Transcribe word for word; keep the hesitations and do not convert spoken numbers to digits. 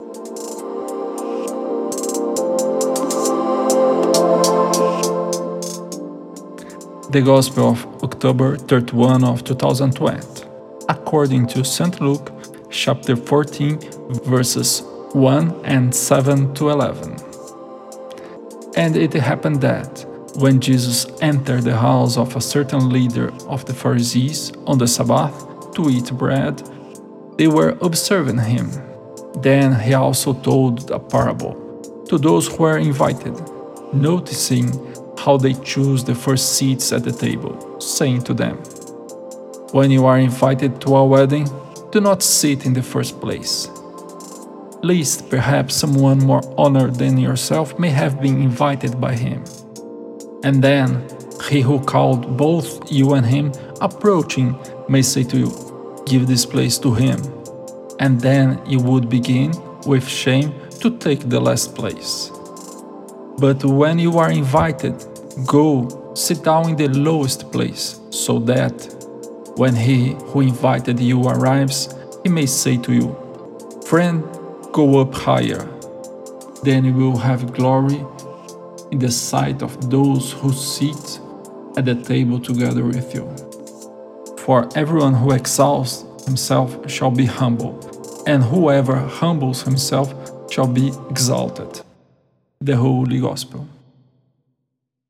The Gospel of October thirty-first of two thousand twenty, according to Saint Luke, chapter fourteen, verses one and seven to eleven. And it happened that, when Jesus entered the house of a certain leader of the Pharisees on the Sabbath to eat bread, they were observing him. Then he also told a parable to those who were invited, noticing how they choose the first seats at the table, saying to them, "When you are invited to a wedding, do not sit in the first place, lest perhaps someone more honored than yourself may have been invited by him. And then he who called both you and him, approaching, may say to you, 'Give this place to him,' and then you would begin, with shame, to take the last place. But when you are invited, go, sit down in the lowest place, so that, when he who invited you arrives, he may say to you, 'Friend, go up higher.' Then you will have glory in the sight of those who sit at the table together with you. For everyone who exalts himself shall be humbled, and whoever humbles himself shall be exalted." The Holy Gospel.